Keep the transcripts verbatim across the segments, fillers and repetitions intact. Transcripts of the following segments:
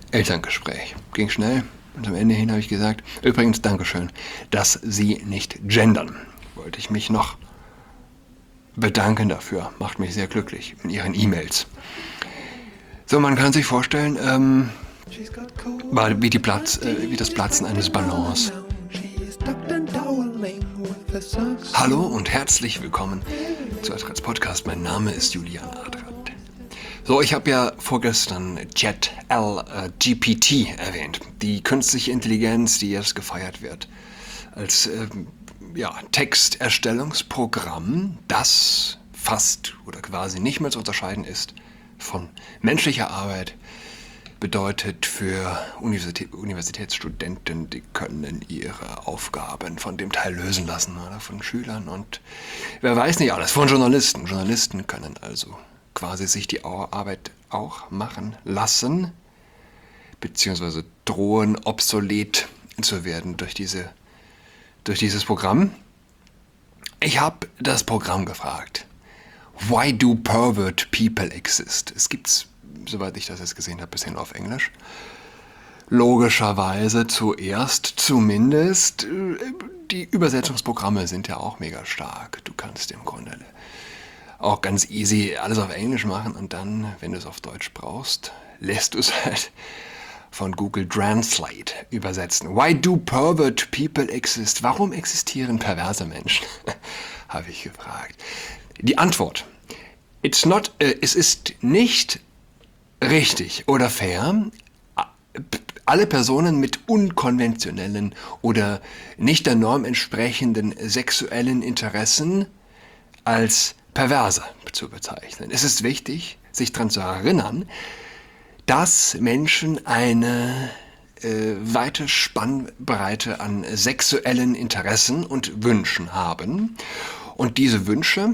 Elterngespräch. Ging schnell und am Ende hin habe ich gesagt, übrigens Dankeschön, dass Sie nicht gendern. Wollte ich mich noch bedanken dafür. Macht mich sehr glücklich in Ihren E-Mails. So, man kann sich vorstellen, ähm, wie, die Platz, äh, wie das Platzen eines Ballons. Hallo und herzlich willkommen zu Adrats Podcast. Mein Name ist Julian Adrat. So, ich habe ja vorgestern Chat G P T erwähnt, die künstliche Intelligenz, die jetzt gefeiert wird, als äh, ja, Texterstellungsprogramm, das fast oder quasi nicht mehr zu unterscheiden ist von menschlicher Arbeit. Bedeutet für Universität, Universitätsstudenten, die können ihre Aufgaben von dem Teil lösen lassen oder von Schülern und wer weiß nicht alles, von Journalisten. Journalisten können also quasi sich die Arbeit auch machen lassen, beziehungsweise drohen obsolet zu werden durch, diese, durch dieses Programm. Ich habe das Programm gefragt. Why do pervert people exist? Es gibt's, soweit ich das jetzt gesehen habe, bisher nur auf Englisch. Logischerweise zuerst zumindest. Die Übersetzungsprogramme sind ja auch mega stark. Du kannst im Grunde auch ganz easy alles auf Englisch machen und dann, wenn du es auf Deutsch brauchst, lässt du es halt von Google Translate übersetzen. Why do pervert people exist? Warum existieren perverse Menschen? Habe ich gefragt. Die Antwort. It's not, äh, es ist nicht richtig oder fair, alle Personen mit unkonventionellen oder nicht der Norm entsprechenden sexuellen Interessen als perverse zu bezeichnen. Es ist wichtig, sich daran zu erinnern, dass Menschen eine äh, weite Spannbreite an sexuellen Interessen und Wünschen haben. Und diese Wünsche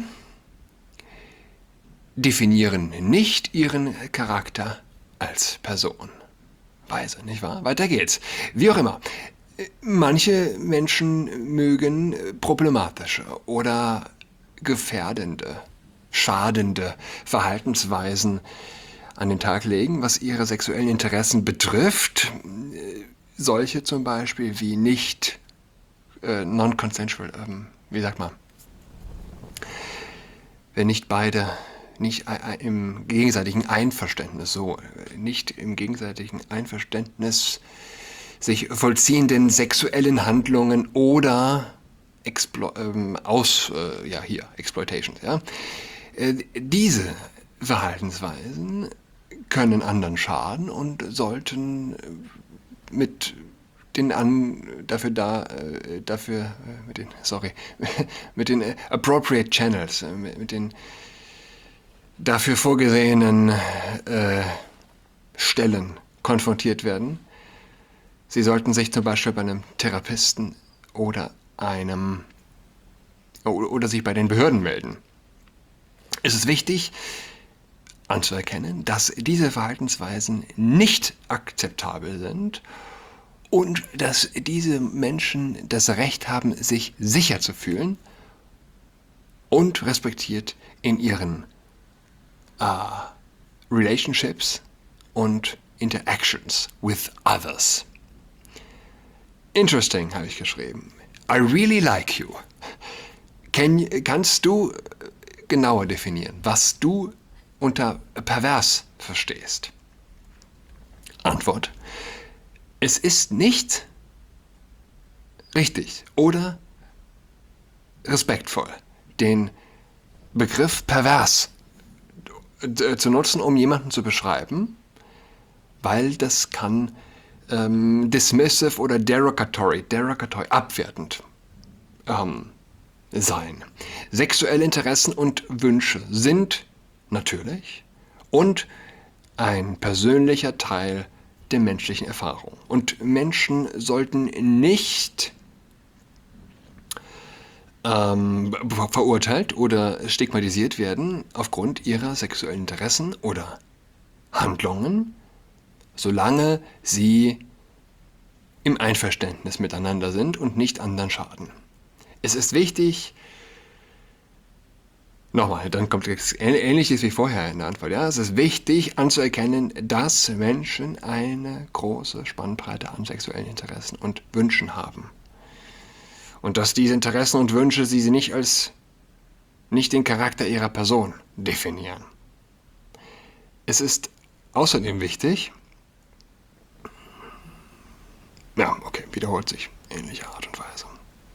definieren nicht ihren Charakter als Person. Weise, nicht wahr? Weiter geht's. Wie auch immer. Manche Menschen mögen problematische oder gefährdende, schadende Verhaltensweisen an den Tag legen, was ihre sexuellen Interessen betrifft. Solche zum Beispiel wie nicht äh, non-consensual, ähm, wie sagt man, wenn nicht beide nicht im gegenseitigen Einverständnis, so, nicht im gegenseitigen Einverständnis sich vollziehenden sexuellen Handlungen oder Explo ähm, aus, äh, ja, hier, Exploitation, ja. Äh, diese Verhaltensweisen können anderen schaden und sollten mit den an, dafür da, äh, dafür, äh, mit den, sorry, mit den äh, appropriate channels, äh, mit, mit den dafür vorgesehenen äh, Stellen konfrontiert werden. Sie sollten sich zum Beispiel bei einem Therapeuten oder einem oder, oder sich bei den Behörden melden. Es ist wichtig anzuerkennen, dass diese Verhaltensweisen nicht akzeptabel sind und dass diese Menschen das Recht haben, sich sicher zu fühlen und respektiert in ihren Uh, relationships und interactions with others. Interesting, habe ich geschrieben. I really like you. Can, kannst du genauer definieren, was du unter pervers verstehst? Antwort. Es ist nicht richtig oder respektvoll, den Begriff pervers zu nutzen, um jemanden zu beschreiben, weil das kann ähm, dismissive oder derogatory, derogatory, abwertend ähm, sein. Sexuelle Interessen und Wünsche sind natürlich und ein persönlicher Teil der menschlichen Erfahrung. Und Menschen sollten nicht Ähm, verurteilt oder stigmatisiert werden aufgrund ihrer sexuellen Interessen oder Handlungen, solange sie im Einverständnis miteinander sind und nicht anderen schaden. Es ist wichtig, Nochmal, dann kommt es Ähnliches wie vorher in der Antwort. Ja, es ist wichtig anzuerkennen, dass Menschen eine große Spannbreite an sexuellen Interessen und Wünschen haben. Und dass diese Interessen und Wünsche sie nicht als nicht den Charakter ihrer Person definieren. Es ist außerdem wichtig, ja, okay, wiederholt sich, ähnliche Art und Weise.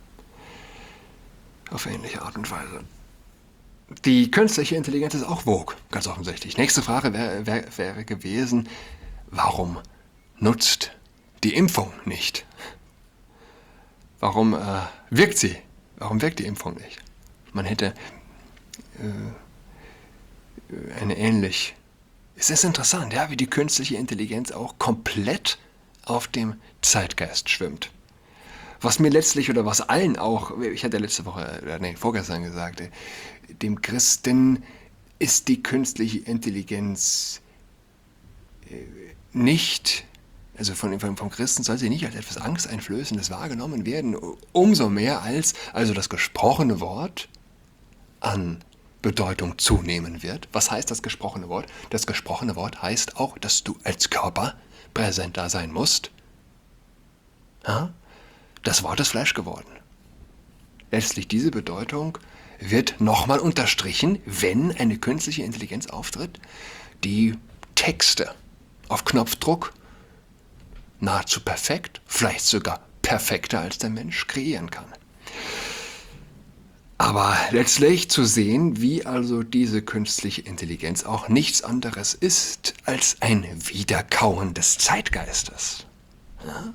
Auf ähnliche Art und Weise. Die künstliche Intelligenz ist auch Vogue, ganz offensichtlich. Nächste Frage wäre wär, wär gewesen, warum nutzt die Impfung nicht? Warum äh, wirkt sie? Warum wirkt die Impfung nicht? Man hätte äh, eine ähnlich... Es ist interessant, ja, wie die künstliche Intelligenz auch komplett auf dem Zeitgeist schwimmt. Was mir letztlich oder was allen auch, ich hatte letzte Woche, nee, vorgestern gesagt, dem Christen ist die künstliche Intelligenz nicht, also von, vom Christen soll sie nicht als etwas Angsteinflößendes wahrgenommen werden, umso mehr als also das gesprochene Wort an Bedeutung zunehmen wird. Was heißt das gesprochene Wort? Das gesprochene Wort heißt auch, dass du als Körper präsent da sein musst. Ja? Das Wort ist Fleisch geworden. Letztlich diese Bedeutung wird nochmal unterstrichen, wenn eine künstliche Intelligenz auftritt, die Texte auf Knopfdruck nahezu perfekt, vielleicht sogar perfekter als der Mensch kreieren kann. Aber letztlich zu sehen, wie also diese künstliche Intelligenz auch nichts anderes ist als ein Wiederkauen des Zeitgeistes. Ja?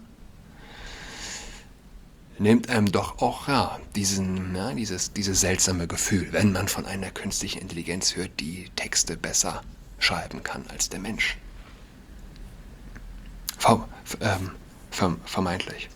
Nimmt einem doch auch ja, diesen, ja, dieses, dieses seltsame Gefühl, wenn man von einer künstlichen Intelligenz hört, die Texte besser schreiben kann als der Mensch. Ver, ähm, ver, vermeintlich.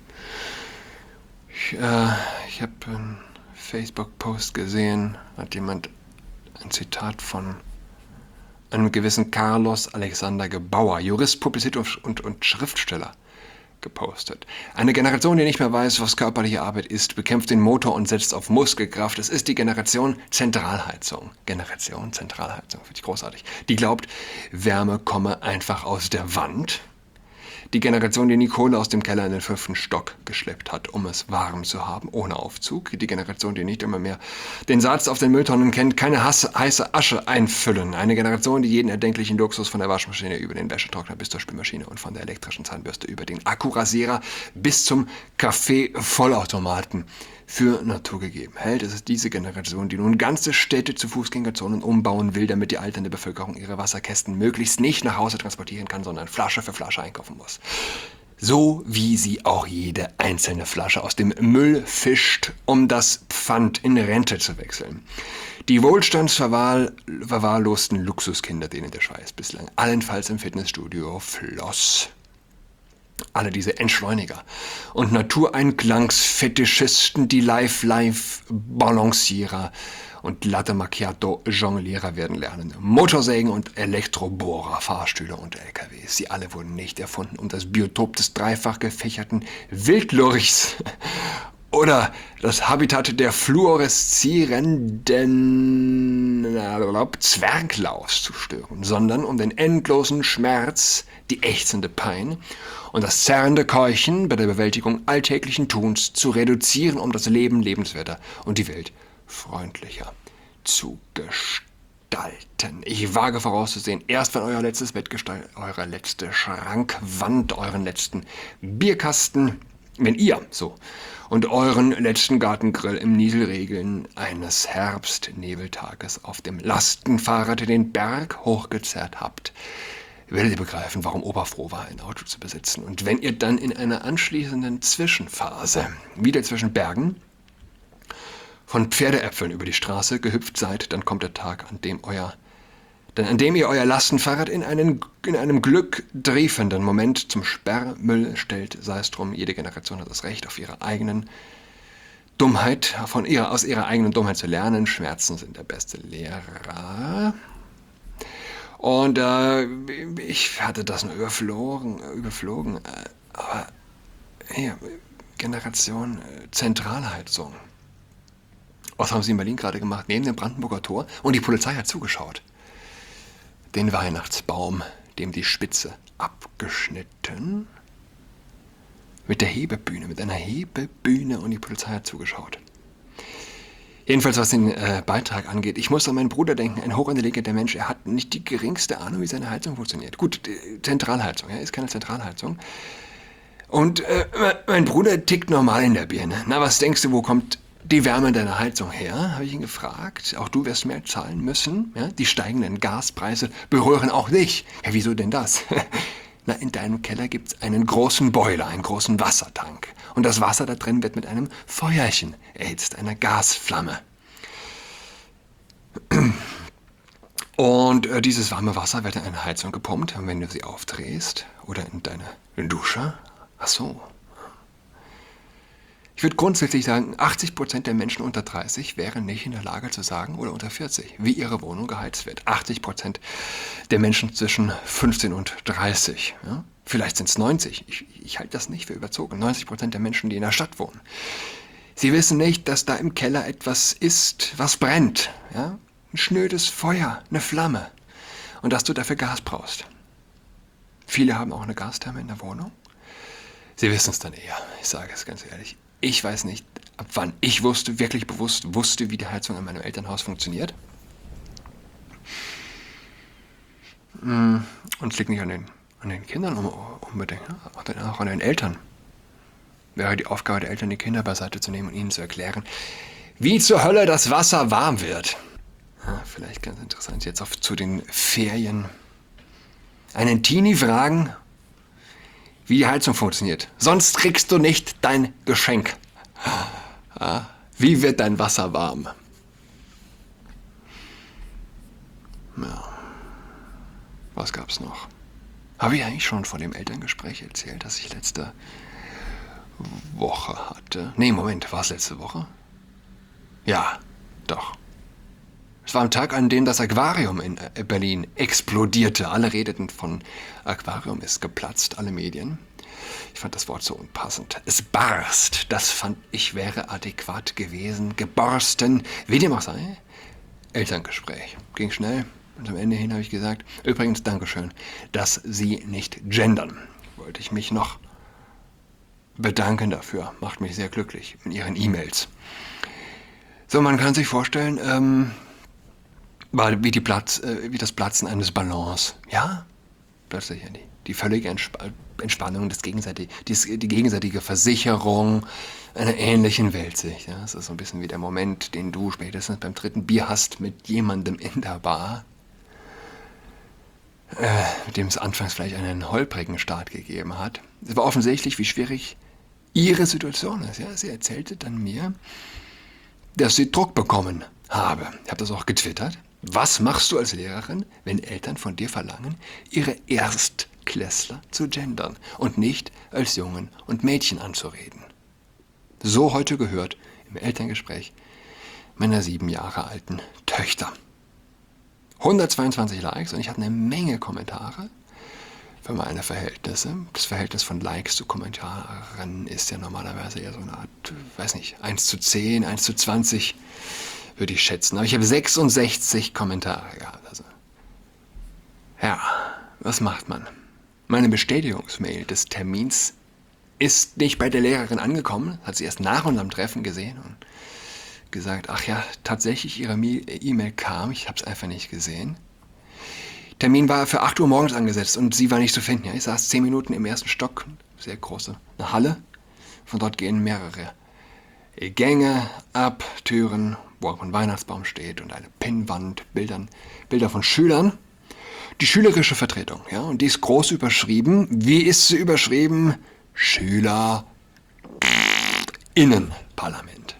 Ich, äh, ich habe einen Facebook-Post gesehen, hat jemand ein Zitat von einem gewissen Carlos Alexander Gebauer, Jurist, Publizist und, und, und Schriftsteller, gepostet. Eine Generation, die nicht mehr weiß, was körperliche Arbeit ist, bekämpft den Motor und setzt auf Muskelkraft. Es ist die Generation Zentralheizung. Generation Zentralheizung, finde ich großartig. Die glaubt, Wärme komme einfach aus der Wand. Die Generation, die die Kohle aus dem Keller in den fünften Stock geschleppt hat, um es warm zu haben, ohne Aufzug. Die Generation, die nicht immer mehr den Satz auf den Mülltonnen kennt, keine heiße Asche einfüllen. Eine Generation, die jeden erdenklichen Luxus von der Waschmaschine über den Wäschetrockner bis zur Spülmaschine und von der elektrischen Zahnbürste über den Akkurasierer bis zum Kaffee-Vollautomaten für Natur gegeben hält. Es ist diese Generation, die nun ganze Städte zu Fußgängerzonen umbauen will, damit die alternde Bevölkerung ihre Wasserkästen möglichst nicht nach Hause transportieren kann, sondern Flasche für Flasche einkaufen muss. So wie sie auch jede einzelne Flasche aus dem Müll fischt, um das Pfand in Rente zu wechseln. Die wohlstandsverwahrlosten Luxuskinder, denen der Schweiß bislang allenfalls im Fitnessstudio floss. Alle diese Entschleuniger und Natureinklangsfetischisten, die Life-Life-Balancierer und Latte Macchiato-Jonglierer werden lernen. Motorsägen und Elektrobohrer, Fahrstühle und L K Ws. Sie alle wurden nicht erfunden, um das Biotop des dreifach gefächerten Wildlurchs oder das Habitat der fluoreszierenden Zwerglaus zu stören, sondern um den endlosen Schmerz, die ächzende Pein und das zerrende Keuchen bei der Bewältigung alltäglichen Tuns zu reduzieren, um das Leben lebenswerter und die Welt freundlicher zu gestalten. Ich wage vorauszusehen, erst wenn euer letztes Bettgestell, eure letzte Schrankwand, euren letzten Bierkasten, wenn ihr so und euren letzten Gartengrill im Nieselregeln eines Herbstnebeltages auf dem Lastenfahrrad den Berg hochgezerrt habt, werdet ihr begreifen, warum Opa froh war, ein Auto zu besitzen. Und wenn ihr dann in einer anschließenden Zwischenphase wieder zwischen Bergen von Pferdeäpfeln über die Straße gehüpft seid, dann kommt der Tag, an dem euer Denn an dem ihr euer Lastenfahrrad in, einen, in einem glücktriefenden Moment zum Sperrmüll stellt, sei es drum, jede Generation hat das Recht, auf ihre eigenen Dummheit, von ihrer, aus ihrer eigenen Dummheit zu lernen. Schmerzen sind der beste Lehrer. Und äh, ich hatte das nur überflogen, überflogen äh, aber ja, Generation äh, Zentralheizung. Was haben sie in Berlin gerade gemacht? Neben dem Brandenburger Tor. Und die Polizei hat zugeschaut. Den Weihnachtsbaum, dem die Spitze abgeschnitten. Mit der Hebebühne, mit einer Hebebühne, und die Polizei hat zugeschaut. Jedenfalls, was den äh, Beitrag angeht, ich muss an meinen Bruder denken, ein hochintelligenter Mensch, er hat nicht die geringste Ahnung, wie seine Heizung funktioniert. Gut, Zentralheizung, ja, ist keine Zentralheizung. Und äh, mein Bruder tickt normal in der Birne. Na, was denkst du, wo kommt die Wärme deiner Heizung her? Habe ich ihn gefragt. Auch du wirst mehr zahlen müssen. Ja? Die steigenden Gaspreise berühren auch dich. Ja, wieso denn das? Na, in deinem Keller gibt es einen großen Boiler, einen großen Wassertank. Und das Wasser da drin wird mit einem Feuerchen erhitzt, einer Gasflamme. Und äh, dieses warme Wasser wird in eine Heizung gepumpt, wenn du sie aufdrehst. Oder in deine Dusche. Ach so. Ich würde grundsätzlich sagen, achtzig Prozent der Menschen unter dreißig wären nicht in der Lage zu sagen, oder unter vierzig, wie ihre Wohnung geheizt wird. achtzig Prozent der Menschen zwischen fünfzehn und dreißig. Ja? Vielleicht sind es neunzig. Ich, ich halte das nicht für überzogen. neunzig Prozent der Menschen, die in der Stadt wohnen. Sie wissen nicht, dass da im Keller etwas ist, was brennt. Ja? Ein schnödes Feuer, eine Flamme. Und dass du dafür Gas brauchst. Viele haben auch eine Gastherme in der Wohnung. Sie wissen es dann eher. Ich sage es ganz ehrlich. Ich weiß nicht, ab wann ich wusste, wirklich bewusst wusste, wie die Heizung in meinem Elternhaus funktioniert. Und es liegt nicht an den, an den Kindern unbedingt, auch an den Eltern. Wäre die Aufgabe der Eltern, die Kinder beiseite zu nehmen und ihnen zu erklären, wie zur Hölle das Wasser warm wird. Ja, vielleicht ganz interessant, jetzt auf zu den Ferien. Einen Teenie fragen, wie die Heizung funktioniert. Sonst kriegst du nicht dein Geschenk. Ja, wie wird dein Wasser warm? Ja. Was gab's noch? Habe ich eigentlich schon von dem Elterngespräch erzählt, das ich letzte Woche hatte? Nee, Moment, war es letzte Woche? Ja, doch. Es war am Tag, an dem das Aquarium in Berlin explodierte. Alle redeten von Aquarium ist geplatzt, alle Medien. Ich fand das Wort so unpassend. Es barst, das fand ich wäre adäquat gewesen. Geborsten, wie dem auch sei. Elterngespräch. Ging schnell und am Ende hin habe ich gesagt, übrigens, Dankeschön, dass Sie nicht gendern. Wollte ich mich noch bedanken dafür. Macht mich sehr glücklich in Ihren E-Mails. So, man kann sich vorstellen, ähm, War wie, die Platz, äh, wie das Platzen eines Ballons. Ja, plötzlich die, die völlige Entsp Entspannung, das gegenseitige, die, die gegenseitige Versicherung einer ähnlichen Weltsicht. Ja, das ist so ein bisschen wie der Moment, den du spätestens beim dritten Bier hast mit jemandem in der Bar, äh, mit dem es anfangs vielleicht einen holprigen Start gegeben hat. Es war offensichtlich, wie schwierig ihre Situation ist. Ja, sie erzählte dann mir, dass sie Druck bekommen habe. Ich habe das auch getwittert. Was machst du als Lehrerin, wenn Eltern von dir verlangen, ihre Erstklässler zu gendern und nicht als Jungen und Mädchen anzureden? So heute gehört im Elterngespräch meiner sieben Jahre alten Töchter. hundertzweiundzwanzig Likes und ich hatte eine Menge Kommentare für meine Verhältnisse. Das Verhältnis von Likes zu Kommentaren ist ja normalerweise eher so eine Art, weiß nicht, eins zu zehn, eins zu zwanzig. Würde ich schätzen. Aber ich habe sechsundsechzig Kommentare gehabt. Also, ja, was macht man? Meine Bestätigungsmail des Termins ist nicht bei der Lehrerin angekommen. Hat sie erst nach unserem Treffen gesehen und gesagt, ach ja, tatsächlich, ihre E-Mail kam. Ich habe es einfach nicht gesehen. Termin war für acht Uhr morgens angesetzt und sie war nicht zu finden. Ja, ich saß zehn Minuten im ersten Stock. Sehr große eine Halle. Von dort gehen mehrere Gänge ab, Türen, wo auch ein Weihnachtsbaum steht und eine Pinnwand, Bildern, Bilder von Schülern. Die schülerische Vertretung, ja, und die ist groß überschrieben. Wie ist sie überschrieben? SchülerInnenparlament.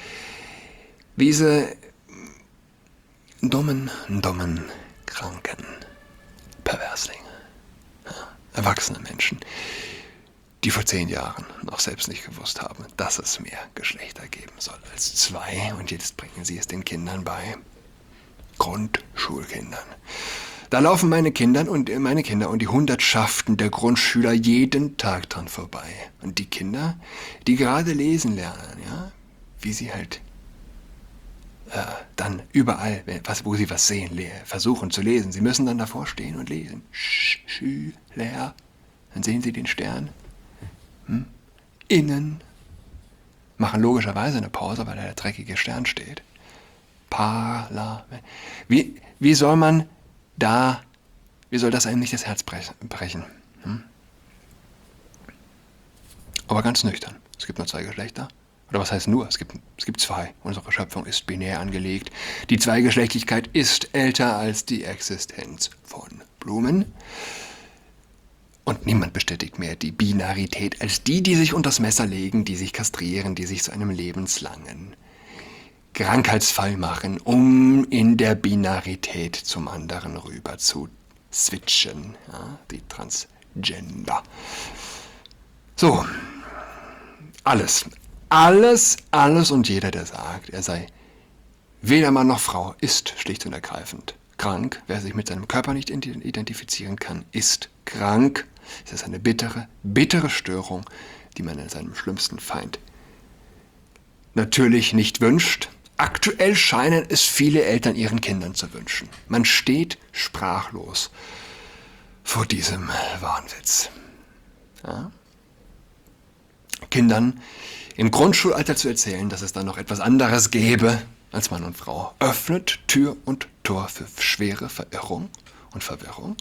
Diese dummen, dummen, kranken Perverslinge, ja, erwachsene Menschen, die vor zehn Jahren noch selbst nicht gewusst haben, dass es mehr Geschlechter geben soll als zwei. Und jetzt bringen sie es den Kindern bei. Grundschulkindern. Da laufen meine Kinder und meine Kinder und die Hundertschaften der Grundschüler jeden Tag dran vorbei. Und die Kinder, die gerade lesen lernen, ja, wie sie halt äh, dann überall, was, wo sie was sehen, versuchen zu lesen. Sie müssen dann davor stehen und lesen. Schüler, dann sehen sie den Stern. Hm? Innen. Machen logischerweise eine Pause, weil da der dreckige Stern steht. Parlament. Wie, wie soll man da, wie soll das einem nicht das Herz brechen? Hm? Aber ganz nüchtern. Es gibt nur zwei Geschlechter. Oder was heißt nur? Es gibt, es gibt zwei. Unsere Schöpfung ist binär angelegt. Die Zweigeschlechtlichkeit ist älter als die Existenz von Blumen. Und niemand bestätigt mehr die Binarität als die, die sich unters Messer legen, die sich kastrieren, die sich zu einem lebenslangen Krankheitsfall machen, um in der Binarität zum anderen rüber zu switchen. Ja, die Transgender. So, alles, alles, alles und jeder, der sagt, er sei weder Mann noch Frau, ist schlicht und ergreifend krank. Wer sich mit seinem Körper nicht identifizieren kann, ist krank. Es ist eine bittere, bittere Störung, die man in seinem schlimmsten Feind natürlich nicht wünscht. Aktuell scheinen es viele Eltern ihren Kindern zu wünschen. Man steht sprachlos vor diesem Wahnwitz. Ja? Kindern im Grundschulalter zu erzählen, dass es da noch etwas anderes gäbe als Mann und Frau, öffnet Tür und Tor für schwere Verirrung und Verwirrung.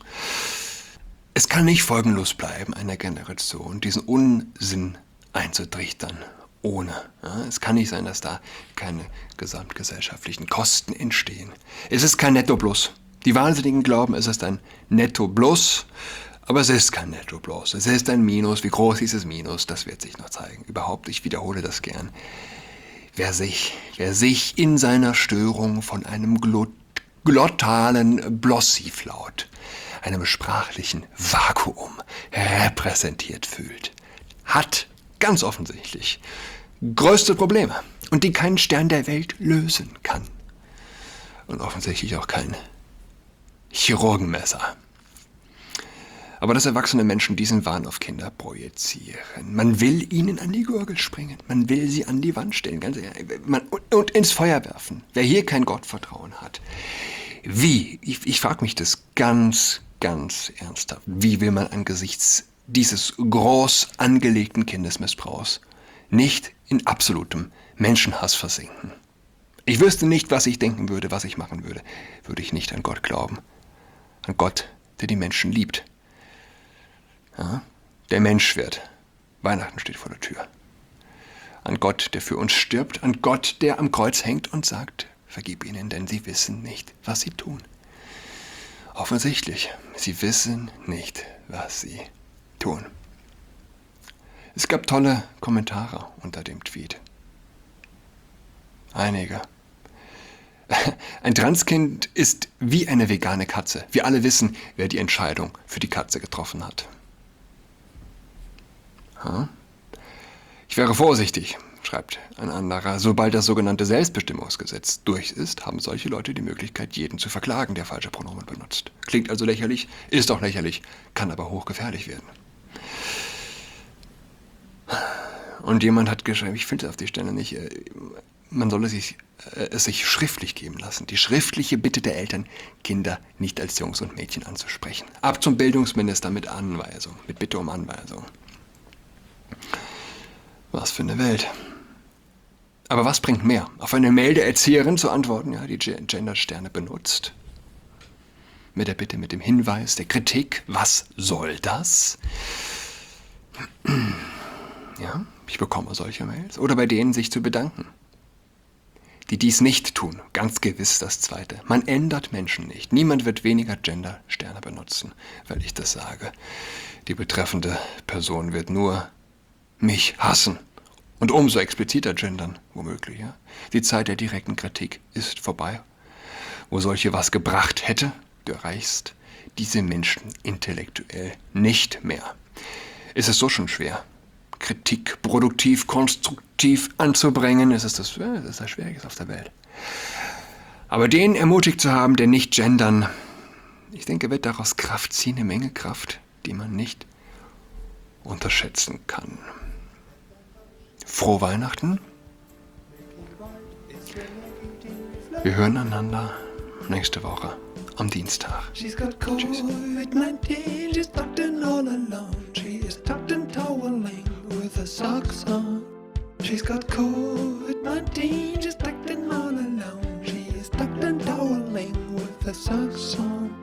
Es kann nicht folgenlos bleiben, einer Generation diesen Unsinn einzutrichtern, ohne. Ja, es kann nicht sein, dass da keine gesamtgesellschaftlichen Kosten entstehen. Es ist kein Netto-Plus. Die Wahnsinnigen glauben, es ist ein Netto-Plus, aber es ist kein Netto-Plus. Es ist ein Minus. Wie groß dieses Minus, das wird sich noch zeigen. Überhaupt, ich wiederhole das gern. Wer sich, wer sich in seiner Störung von einem glot glottalen Blossivlaut, einem sprachlichen Vakuum repräsentiert fühlt, hat ganz offensichtlich größte Probleme und die kein Stern der Welt lösen kann. Und offensichtlich auch kein Chirurgenmesser. Aber dass erwachsene Menschen diesen Wahn auf Kinder projizieren. Man will ihnen an die Gurgel springen. Man will sie an die Wand stellen. Ganz ehrlich, man, und, und ins Feuer werfen. Wer hier kein Gottvertrauen hat. Wie? Ich, ich frage mich das ganz, ganz ernsthaft. Wie will man angesichts dieses groß angelegten Kindesmissbrauchs nicht in absolutem Menschenhass versinken? Ich wüsste nicht, was ich denken würde, was ich machen würde, würde ich nicht an Gott glauben. An Gott, der die Menschen liebt. Ja, der Mensch wird. Weihnachten steht vor der Tür. An Gott, der für uns stirbt. An Gott, der am Kreuz hängt und sagt, vergib ihnen, denn sie wissen nicht, was sie tun. Offensichtlich, sie wissen nicht, was sie tun. Es gab tolle Kommentare unter dem Tweet. Einige. Ein Transkind ist wie eine vegane Katze. Wir alle wissen, wer die Entscheidung für die Katze getroffen hat. Ich wäre vorsichtig, schreibt ein anderer. Sobald das sogenannte Selbstbestimmungsgesetz durch ist, haben solche Leute die Möglichkeit, jeden zu verklagen, der falsche Pronomen benutzt. Klingt also lächerlich, ist auch lächerlich, kann aber hochgefährlich werden. Und jemand hat geschrieben, ich finde es auf die Stelle nicht, man solle sich, äh, es sich schriftlich geben lassen. Die schriftliche Bitte der Eltern, Kinder nicht als Jungs und Mädchen anzusprechen. Ab zum Bildungsminister mit Anweisung, mit Bitte um Anweisung. Was für eine Welt. Aber was bringt mehr? Auf eine Mail der Erzieherin zu antworten, ja, die Gendersterne benutzt. Mit der Bitte, mit dem Hinweis, der Kritik, was soll das? Ja, ich bekomme solche Mails. Oder bei denen sich zu bedanken. Die dies nicht tun, ganz gewiss das Zweite. Man ändert Menschen nicht. Niemand wird weniger Gendersterne benutzen, weil ich das sage. Die betreffende Person wird nur mich hassen. Und umso expliziter gendern, womöglich. Ja? Die Zeit der direkten Kritik ist vorbei. Wo solche was gebracht hätte, du erreichst diese Menschen intellektuell nicht mehr. Ist es so schon schwer, Kritik produktiv, konstruktiv anzubringen? Es ist das, das, ist das Schwierigste auf der Welt. Aber den ermutigt zu haben, der nicht gendern, ich denke, wird daraus Kraft ziehen, eine Menge Kraft, die man nicht unterschätzen kann. Frohe Weihnachten. Wir hören einander nächste Woche am Dienstag. She's got COVID nineteen, she's tucked in all alone. She is tucked in toweling with her socks on. She's got COVID nineteen, she's tucked in all alone. She is tucked in toweling with her socks on.